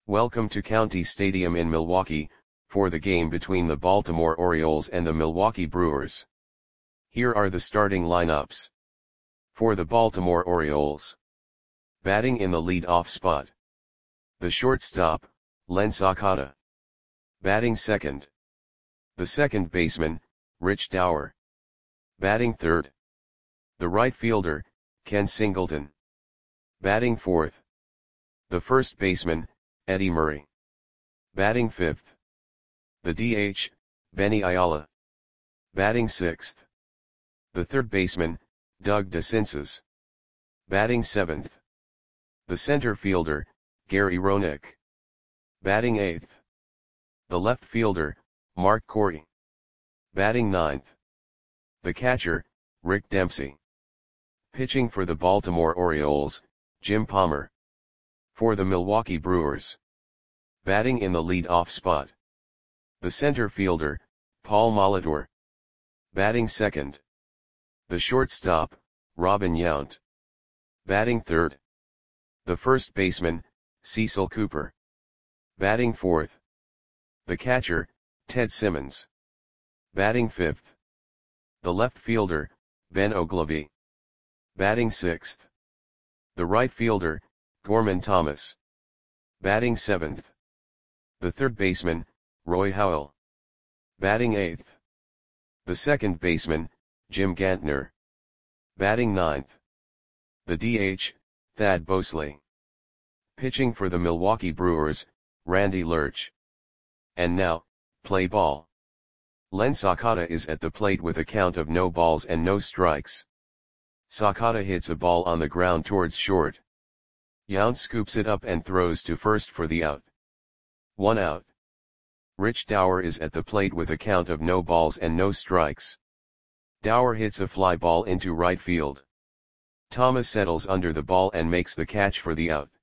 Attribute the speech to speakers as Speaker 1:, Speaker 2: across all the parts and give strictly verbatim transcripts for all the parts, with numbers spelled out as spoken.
Speaker 1: Welcome to County Stadium in Milwaukee, for the game between the Baltimore Orioles and the Milwaukee Brewers. Here are the starting lineups. For the Baltimore Orioles. Batting in the lead-off spot. The shortstop, Len Sakata. Batting second. The second baseman, Rich Dauer. Batting third. The right fielder, Ken Singleton. Batting fourth. The first baseman, Eddie Murray. Batting fifth. The D H, Benny Ayala. Batting sixth. The third baseman, Doug DeCinces. Batting seventh. The center fielder, Gary Roenick. Batting eighth. The left fielder, Mark Corey. Batting ninth. The catcher, Rick Dempsey. Pitching for the Baltimore Orioles, Jim Palmer. For the Milwaukee Brewers. Batting in the lead-off spot. The center fielder, Paul Molitor. Batting second. The shortstop, Robin Yount. Batting third. The first baseman, Cecil Cooper. Batting fourth. The catcher, Ted Simmons. Batting fifth. The left fielder, Ben Oglivie. Batting sixth. The right fielder, Gorman Thomas. Batting seventh. The third baseman, Roy Howell. Batting eighth. The second baseman, Jim Gantner. Batting ninth. The D H, Thad Bosley. Pitching for the Milwaukee Brewers, Randy Lurch. And now, play ball. Len Sakata is at the plate with a count of no balls and no strikes. Sakata hits a ball on the ground towards short. Yount scoops it up and throws to first for the out. One out. Rich Dauer is at the plate with a count of no balls and no strikes. Dauer hits a fly ball into right field. Thomas settles under the ball and makes the catch for the out.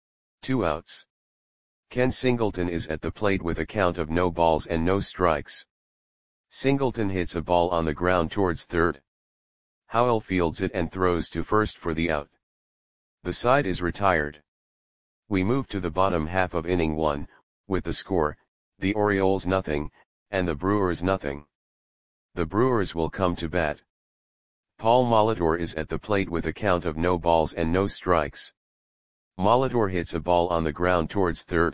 Speaker 1: Two outs. Ken Singleton is at the plate with a count of no balls and no strikes. Singleton hits a ball on the ground towards third. Howell fields it and throws to first for the out. The side is retired. We move to the bottom half of inning one, with the score, the Orioles nothing, and the Brewers nothing. The Brewers will come to bat. Paul Molitor is at the plate with a count of no balls and no strikes. Molitor hits a ball on the ground towards third.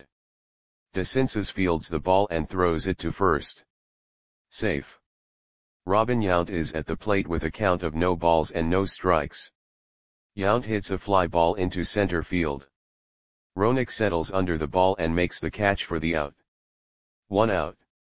Speaker 1: DeCinces fields the ball and throws it to first. Safe. Robin Yount is at the plate with a count of no balls and no strikes. Yount hits a fly ball into center field. Roenick settles under the ball and makes the catch for the out. One out.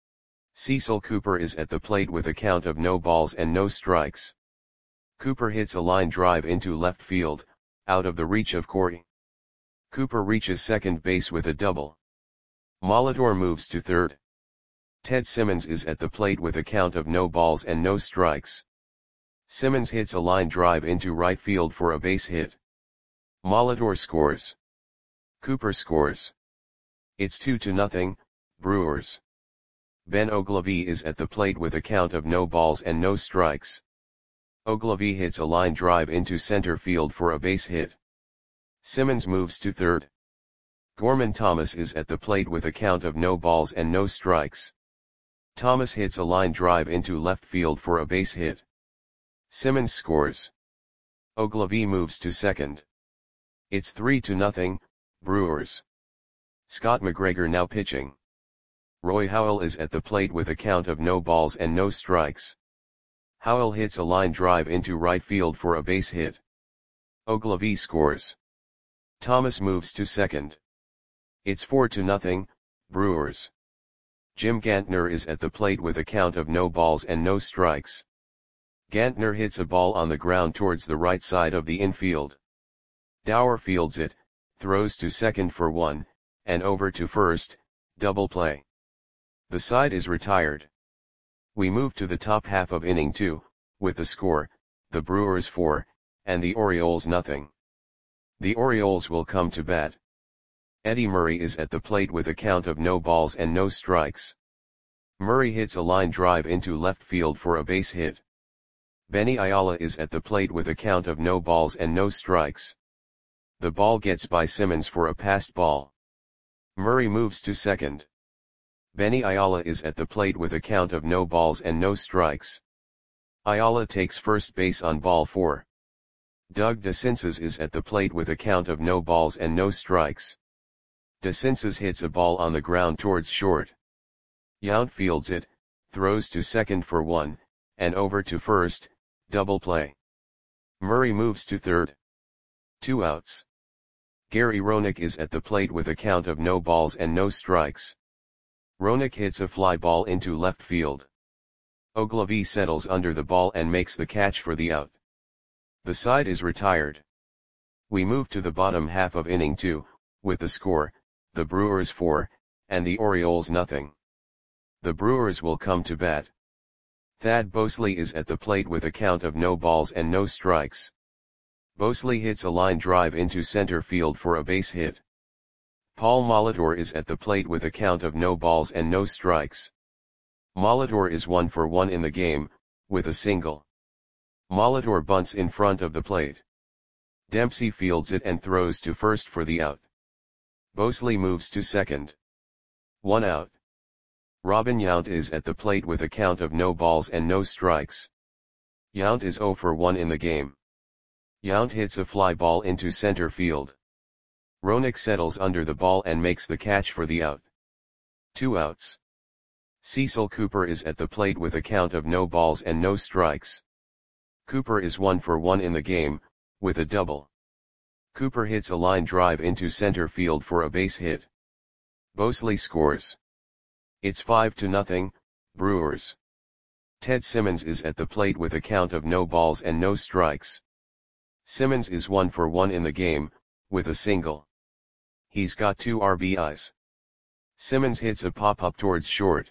Speaker 1: Cecil Cooper is at the plate with a count of no balls and no strikes. Cooper hits a line drive into left field, out of the reach of Corey. Cooper reaches second base with a double. Molitor moves to third. Ted Simmons is at the plate with a count of no balls and no strikes. Simmons hits a line drive into right field for a base hit. Molitor scores. Cooper scores. It's two to nothing, Brewers. Ben Oglivie is at the plate with a count of no balls and no strikes. Oglivie hits a line drive into center field for a base hit. Simmons moves to third. Gorman Thomas is at the plate with a count of no balls and no strikes. Thomas hits a line drive into left field for a base hit. Simmons scores. Oglivie moves to second. It's three to nothing, Brewers. Scott McGregor now pitching. Roy Howell is at the plate with a count of no balls and no strikes. Howell hits a line drive into right field for a base hit. Oglivie scores. Thomas moves to second. It's four to nothing, Brewers. Jim Gantner is at the plate with a count of no balls and no strikes. Gantner hits a ball on the ground towards the right side of the infield. Dauer fields it, throws to second for one, and over to first, double play. The side is retired. We move to the top half of inning two, with the score, the Brewers four, and the Orioles nothing. The Orioles will come to bat. Eddie Murray is at the plate with a count of no balls and no strikes. Murray hits a line drive into left field for a base hit. Benny Ayala is at the plate with a count of no balls and no strikes. The ball gets by Simmons for a passed ball. Murray moves to second. Benny Ayala is at the plate with a count of no balls and no strikes. Ayala takes first base on ball four. Doug DeCinces is at the plate with a count of no balls and no strikes. DeCinces hits a ball on the ground towards short. Yount fields it, throws to second for one, and over to first, double play. Murray moves to third. Two outs. Gary Roenick is at the plate with a count of no balls and no strikes. Roenick hits a fly ball into left field. Ogilvie settles under the ball and makes the catch for the out. The side is retired. We move to the bottom half of inning two, with the score, the Brewers four, and the Orioles nothing. The Brewers will come to bat. Thad Bosley is at the plate with a count of no balls and no strikes. Bosley hits a line drive into center field for a base hit. Paul Molitor is at the plate with a count of no balls and no strikes. Molitor is one for one in the game, with a single. Molitor bunts in front of the plate. Dempsey fields it and throws to first for the out. Bosley moves to second. One out. Robin Yount is at the plate with a count of no balls and no strikes. Yount is zero for one in the game. Yount hits a fly ball into center field. Roenick settles under the ball and makes the catch for the out. Two outs. Cecil Cooper is at the plate with a count of no balls and no strikes. Cooper is one for one in the game, with a double. Cooper hits a line drive into center field for a base hit. Bosley scores. It's five to nothing, Brewers. Ted Simmons is at the plate with a count of no balls and no strikes. Simmons is one for one in the game, with a single. He's got two R B Is. Simmons hits a pop-up towards short.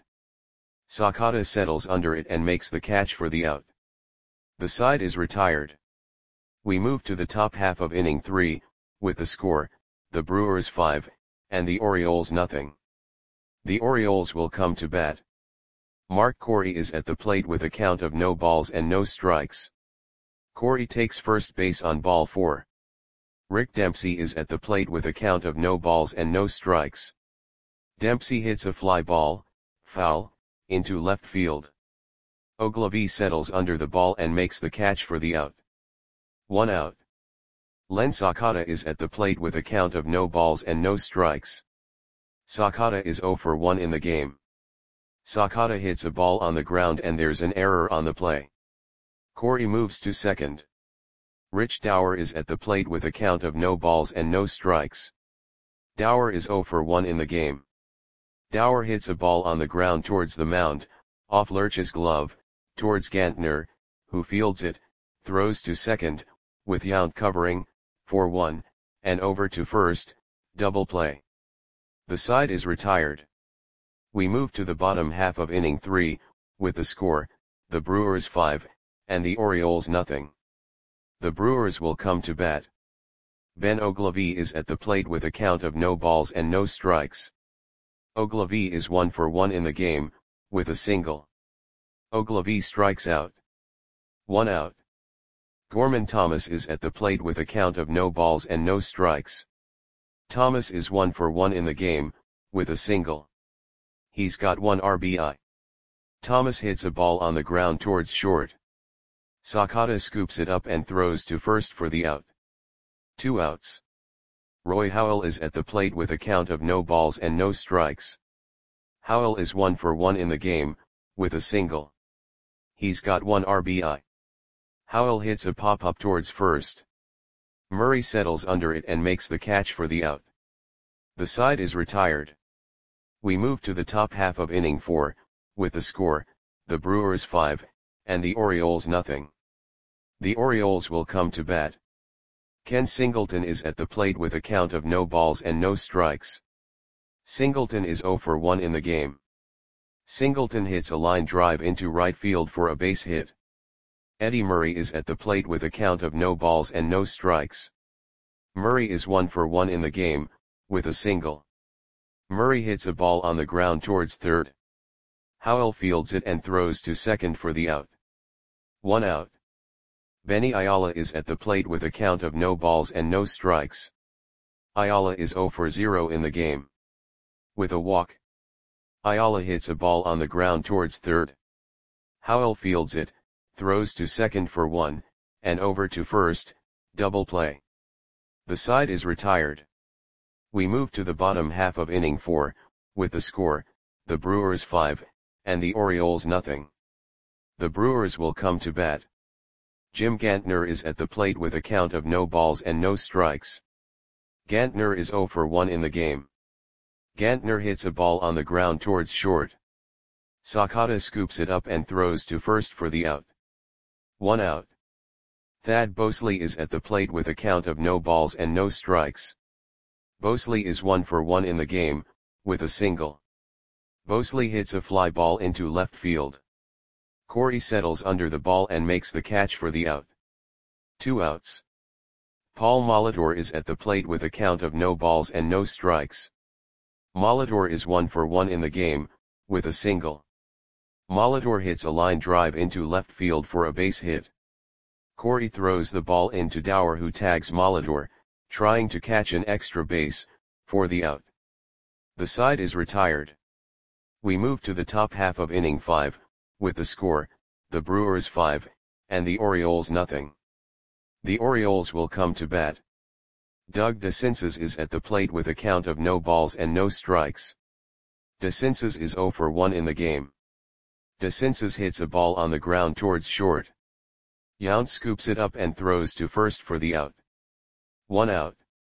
Speaker 1: Sakata settles under it and makes the catch for the out. The side is retired. We move to the top half of inning three, with the score, the Brewers five, and the Orioles nothing. The Orioles will come to bat. Mark Corey is at the plate with a count of no balls and no strikes. Corey takes first base on ball four. Rick Dempsey is at the plate with a count of no balls and no strikes. Dempsey hits a fly ball, foul, into left field. Ogilvie settles under the ball and makes the catch for the out. One out. Len Sakata is at the plate with a count of no balls and no strikes. Sakata is zero for one in the game. Sakata hits a ball on the ground and there's an error on the play. Corey moves to second. Rich Dower is at the plate with a count of no balls and no strikes. Dower is zero for one in the game. Dower hits a ball on the ground towards the mound, off Lurch's glove, towards Gantner, who fields it, throws to second, with Yount covering, for one, and over to first, double play. The side is retired. We move to the bottom half of inning three, with the score, the Brewers five, and the Orioles nothing. The Brewers will come to bat. Ben Ogilvie is at the plate with a count of no balls and no strikes. Ogilvie is one for one in the game, with a single. Ogilvie strikes out. One out. Gorman Thomas is at the plate with a count of no balls and no strikes. Thomas is one for one in the game, with a single. He's got one R B I. Thomas hits a ball on the ground towards short. Sakata scoops it up and throws to first for the out. Two outs. Roy Howell is at the plate with a count of no balls and no strikes. Howell is one for one in the game, with a single. He's got one R B I. Howell hits a pop-up towards first. Murray settles under it and makes the catch for the out. The side is retired. We move to the top half of inning four, with the score, the Brewers five, and the Orioles nothing. The Orioles will come to bat. Ken Singleton is at the plate with a count of no balls and no strikes. Singleton is zero for one in the game. Singleton hits a line drive into right field for a base hit. Eddie Murray is at the plate with a count of no balls and no strikes. Murray is one for one in the game, with a single. Murray hits a ball on the ground towards third. Howell fields it and throws to second for the out. One out. Benny Ayala is at the plate with a count of no balls and no strikes. Ayala is zero for zero in the game. With a walk, Ayala hits a ball on the ground towards third. Howell fields it, throws to second for one, and over to first, double play. The side is retired. We move to the bottom half of inning four, with the score, the Brewers five, and the Orioles nothing. The Brewers will come to bat. Jim Gantner is at the plate with a count of no balls and no strikes. Gantner is oh for one in the game. Gantner hits a ball on the ground towards short. Sakata scoops it up and throws to first for the out. One out. Thad Bosley is at the plate with a count of no balls and no strikes. Bosley is one for one in the game, with a single. Bosley hits a fly ball into left field. Corey settles under the ball and makes the catch for the out. Two outs. Paul Molitor is at the plate with a count of no balls and no strikes. Molitor is one for one in the game, with a single. Molitor hits a line drive into left field for a base hit. Corey throws the ball into Dower, who tags Molitor, trying to catch an extra base, for the out. The side is retired. We move to the top half of inning five, with the score, the Brewers five, and the Orioles nothing. The Orioles will come to bat. Doug DeCinces is at the plate with a count of no balls and no strikes. DeCinces is oh for one in the game. DeCinces hits a ball on the ground towards short. Yount scoops it up and throws to first for the out. One out.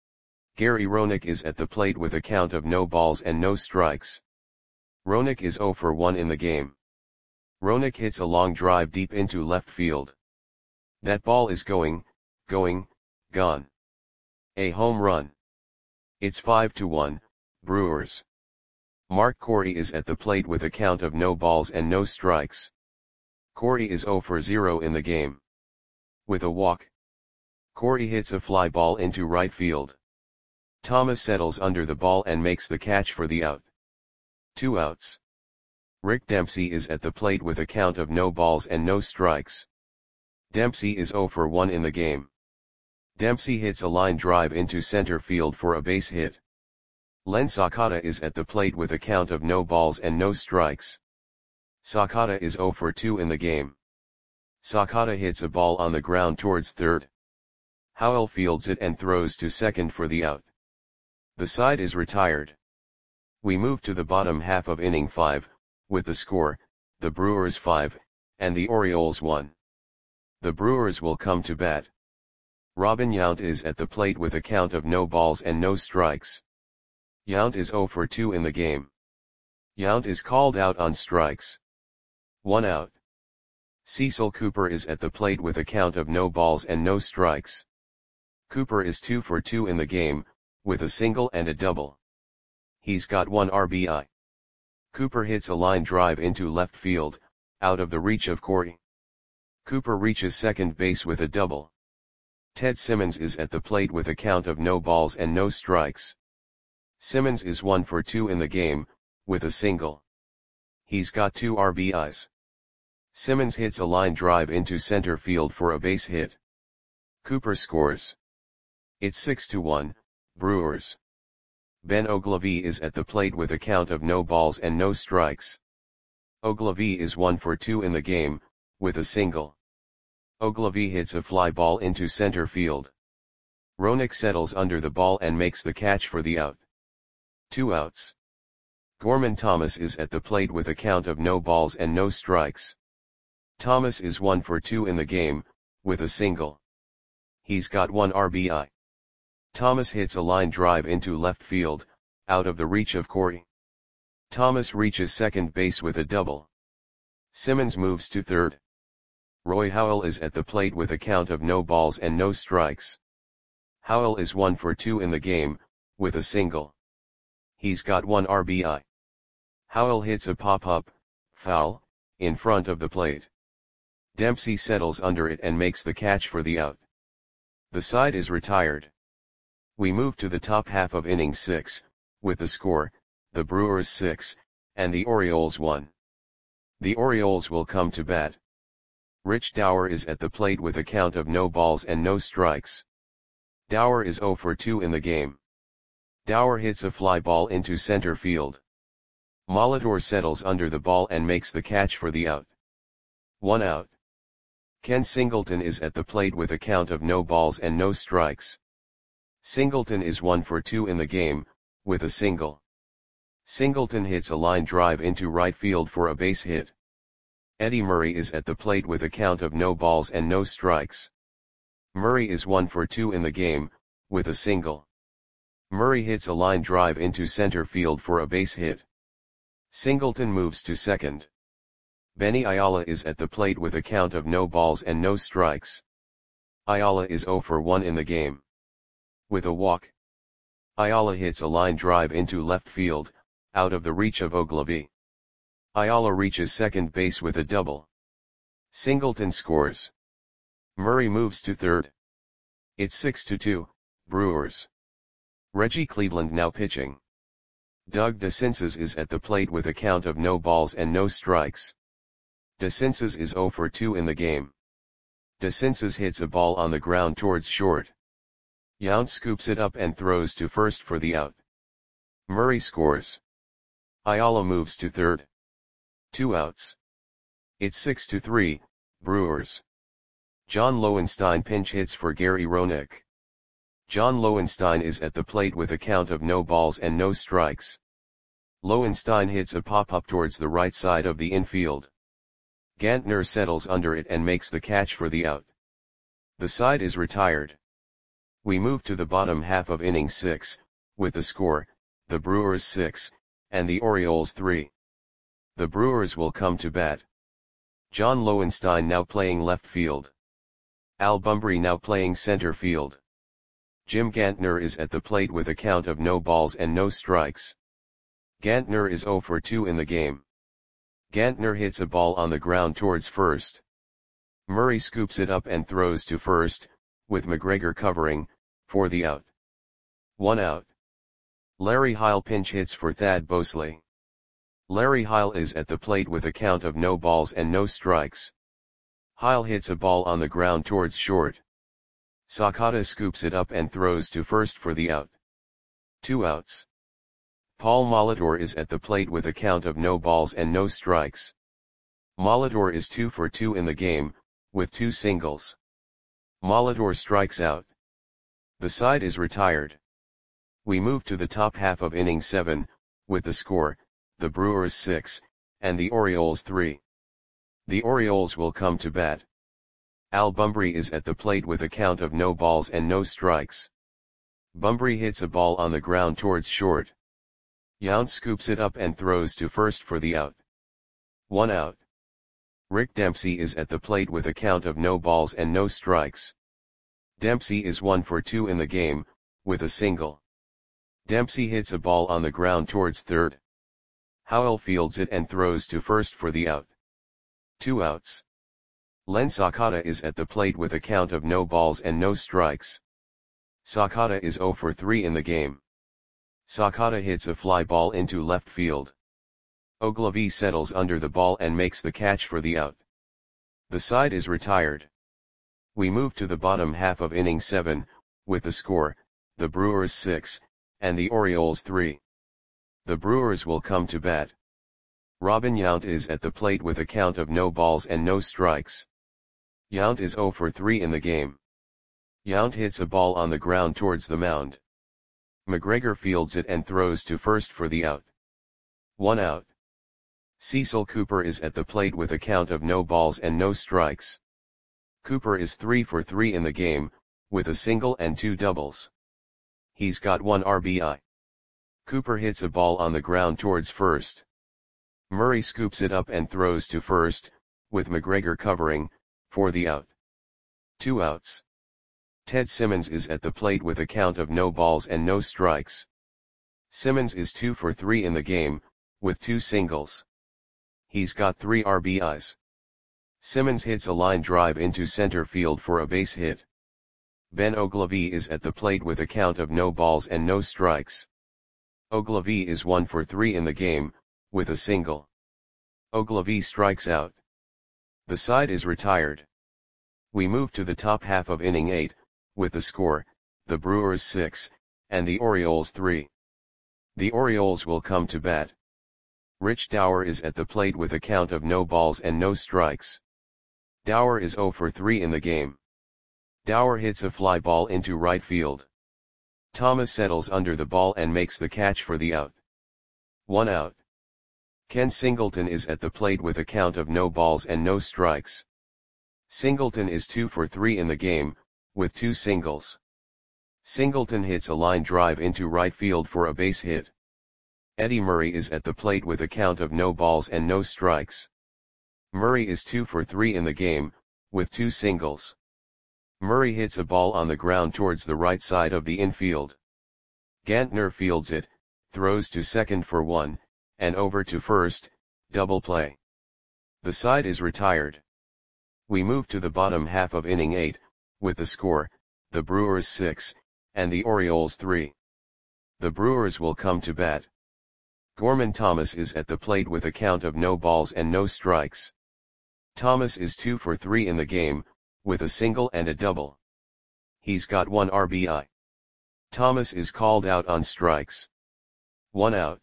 Speaker 1: Gary Roenick is at the plate with a count of no balls and no strikes. Roenick is oh for one in the game. Roenick hits a long drive deep into left field. That ball is going, going, gone. A home run. It's five to one, Brewers. Mark Corey is at the plate with a count of no balls and no strikes. Corey is oh for zero in the game. With a walk, Corey hits a fly ball into right field. Thomas settles under the ball and makes the catch for the out. Two outs. Rick Dempsey is at the plate with a count of no balls and no strikes. Dempsey is oh for one in the game. Dempsey hits a line drive into center field for a base hit. Len Sakata is at the plate with a count of no balls and no strikes. Sakata is oh for two in the game. Sakata hits a ball on the ground towards third. Howell fields it and throws to second for the out. The side is retired. We move to the bottom half of inning five, with the score, the Brewers five, and the Orioles one. The Brewers will come to bat. Robin Yount is at the plate with a count of no balls and no strikes. Yount is oh for two in the game. Yount is called out on strikes. One out. Cecil Cooper is at the plate with a count of no balls and no strikes. Cooper is two for two in the game, with a single and a double. He's got one R B I. Cooper hits a line drive into left field, out of the reach of Corey. Cooper reaches second base with a double. Ted Simmons is at the plate with a count of no balls and no strikes. Simmons is one for two in the game, with a single. He's got two R B Is. Simmons hits a line drive into center field for a base hit. Cooper scores. It's six to one, Brewers. Ben Ogilvie is at the plate with a count of no balls and no strikes. Ogilvie is one for two in the game, with a single. Ogilvie hits a fly ball into center field. Roenick settles under the ball and makes the catch for the out. Two outs. Gorman Thomas is at the plate with a count of no balls and no strikes. Thomas is one for two in the game, with a single. He's got one R B I. Thomas hits a line drive into left field, out of the reach of Corey. Thomas reaches second base with a double. Simmons moves to third. Roy Howell is at the plate with a count of no balls and no strikes. Howell is one for two in the game, with a single. He's got one R B I. Howell hits a pop-up, foul, in front of the plate. Dempsey settles under it and makes the catch for the out. The side is retired. We move to the top half of inning six, with the score, the Brewers six, and the Orioles one. The Orioles will come to bat. Rich Dower is at the plate with a count of no balls and no strikes. Dower is oh for two in the game. Dower hits a fly ball into center field. Molitor settles under the ball and makes the catch for the out. One out. Ken Singleton is at the plate with a count of no balls and no strikes. Singleton is one for two in the game, with a single. Singleton hits a line drive into right field for a base hit. Eddie Murray is at the plate with a count of no balls and no strikes. Murray is one for two in the game, with a single. Murray hits a line drive into center field for a base hit. Singleton moves to second. Benny Ayala is at the plate with a count of no balls and no strikes. Ayala is zero for one in the game. With a walk. Ayala hits a line drive into left field, out of the reach of Ogilvy. Ayala reaches second base with a double. Singleton scores. Murray moves to third. It's six to two, Brewers. Reggie Cleveland now pitching. Doug DeCinces is at the plate with a count of no balls and no strikes. DeCinces is zero for two in the game. DeCinces hits a ball on the ground towards short. Yount scoops it up and throws to first for the out. Murray scores. Ayala moves to third. Two outs. It's six to three, Brewers. John Lowenstein pinch hits for Gary Roenick. John Lowenstein is at the plate with a count of no balls and no strikes. Lowenstein hits a pop-up towards the right side of the infield. Gantner settles under it and makes the catch for the out. The side is retired. We move to the bottom half of inning six, with the score, the Brewers six, and the Orioles three. The Brewers will come to bat. John Lowenstein now playing left field. Al Bumbry now playing center field. Jim Gantner is at the plate with a count of no balls and no strikes. Gantner is zero for two in the game. Gantner hits a ball on the ground towards first. Murray scoops it up and throws to first, with McGregor covering, for the out. One out. Larry Heil pinch hits for Thad Bosley. Larry Heil is at the plate with a count of no balls and no strikes. Heil hits a ball on the ground towards short. Sakata scoops it up and throws to first for the out. Two outs. Paul Molitor is at the plate with a count of no balls and no strikes. Molitor is two for two in the game, with two singles. Molitor strikes out. The side is retired. We move to the top half of inning seven, with the score, the Brewers six, and the Orioles three. The Orioles will come to bat. Al Bumbry is at the plate with a count of no balls and no strikes. Bumbry hits a ball on the ground towards short. Yount scoops it up and throws to first for the out. One out. Rick Dempsey is at the plate with a count of no balls and no strikes. Dempsey is one for two in the game, with a single. Dempsey hits a ball on the ground towards third. Howell fields it and throws to first for the out. Two outs. Len Sakata is at the plate with a count of no balls and no strikes. Sakata is zero for three in the game. Sakata hits a fly ball into left field. Ogilvy settles under the ball and makes the catch for the out. The side is retired. We move to the bottom half of inning seven, with the score, the Brewers six, and the Orioles three. The Brewers will come to bat. Robin Yount is at the plate with a count of no balls and no strikes. Yount is zero for three in the game. Yount hits a ball on the ground towards the mound. McGregor fields it and throws to first for the out. One out. Cecil Cooper is at the plate with a count of no balls and no strikes. Cooper is three for three in the game, with a single and two doubles. He's got one R B I. Cooper hits a ball on the ground towards first. Murray scoops it up and throws to first, with McGregor covering, for the out. Two outs. Ted Simmons is at the plate with a count of no balls and no strikes. Simmons is two for three in the game, with two singles. He's got three R B Is. Simmons hits a line drive into center field for a base hit. Ben Ogilvy is at the plate with a count of no balls and no strikes. Ogilvy is one for three in the game, with a single. Ogilvy strikes out. The side is retired. We move to the top half of inning eight, with the score, the Brewers six, and the Orioles three. The Orioles will come to bat. Rich Dower is at the plate with a count of no balls and no strikes. Dower is zero for three in the game. Dower hits a fly ball into right field. Thomas settles under the ball and makes the catch for the out. One out. Ken Singleton is at the plate with a count of no balls and no strikes. Singleton is two for three in the game, with two singles. Singleton hits a line drive into right field for a base hit. Eddie Murray is at the plate with a count of no balls and no strikes. Murray is two for three in the game, with two singles. Murray hits a ball on the ground towards the right side of the infield. Gantner fields it, throws to second for one, and over to first, double play. The side is retired. We move to the bottom half of inning eight, with the score, the Brewers six, and the Orioles three. The Brewers will come to bat. Gorman Thomas is at the plate with a count of no balls and no strikes. Thomas is two for three in the game, with a single and a double. He's got one R B I. Thomas is called out on strikes. One out.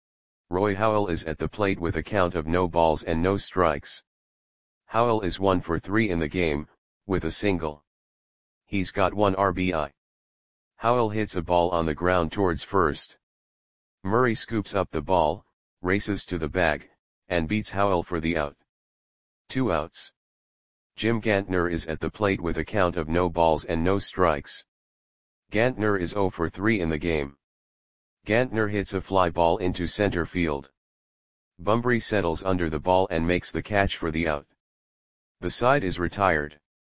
Speaker 1: Roy Howell is at the plate with a count of no balls and no strikes. Howell is one for three in the game, with a single. He's got one R B I. Howell hits a ball on the ground towards first. Murray scoops up the ball, races to the bag, and beats Howell for the out. Two outs. Jim Gantner is at the plate with a count of no balls and no strikes. Gantner is zero for three in the game. Gantner hits a fly ball into center field. Bunbury settles under the ball and makes the catch for the out. The side is retired.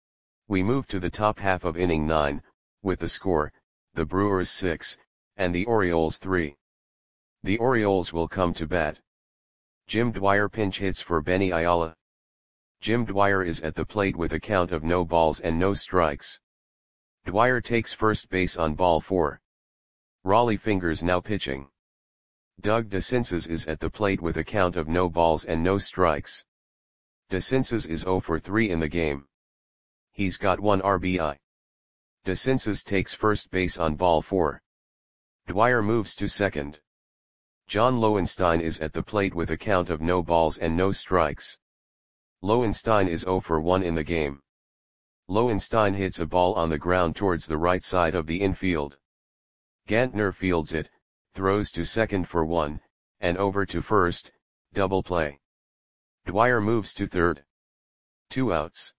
Speaker 1: We move to the top half of inning nine, with the score, the Brewers six, and the Orioles three. The Orioles will come to bat. Jim Dwyer pinch hits for Benny Ayala. Jim Dwyer is at the plate with a count of no balls and no strikes. Dwyer takes first base on ball four. Raleigh Fingers now pitching. Doug DeCinces is at the plate with a count of no balls and no strikes. DeCinces is zero for three in the game. He's got one R B I. DeCinces takes first base on ball four. Dwyer moves to second. John Lowenstein is at the plate with a count of no balls and no strikes. Lowenstein is zero for one in the game. Lowenstein hits a ball on the ground towards the right side of the infield. Gantner fields it, throws to second for one, and over to first, double play. Dwyer moves to third. Two outs.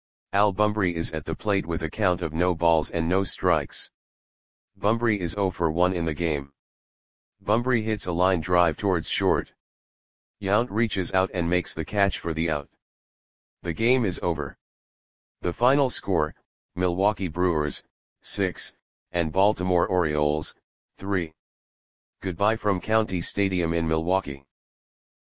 Speaker 1: Al Bunbury is at the plate with a count of no balls and no strikes. Bunbury is zero for one in the game. Bunbury hits a line drive towards short. Yount reaches out and makes the catch for the out. The game is over. The final score, Milwaukee Brewers, six, and Baltimore Orioles, three. Goodbye from County Stadium in Milwaukee.